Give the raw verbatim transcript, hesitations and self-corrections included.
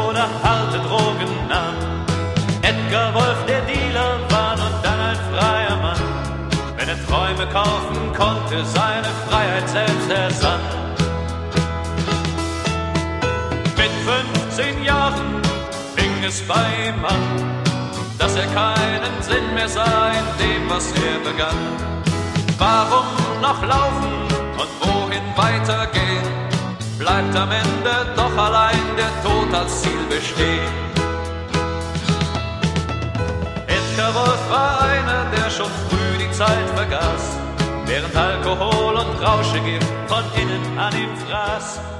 oder harte Drogen nahm. Edgar Wolf, der Dealer, war nun dann ein freier Mann. Wenn er Träume kaufen konnte, seine Freiheit selbst ersann. Mit fünfzehn Jahren fing es bei ihm an, dass er keinen Sinn mehr sah in dem, was er begann. Warum noch laufen und wohin weitergehen? Bleibt am Ende doch allein der Tod als Ziel bestehen. Edgar Wolf war einer, der schon früh die Zeit vergaß, während Alkohol und Rauschegift von innen an ihm fraß.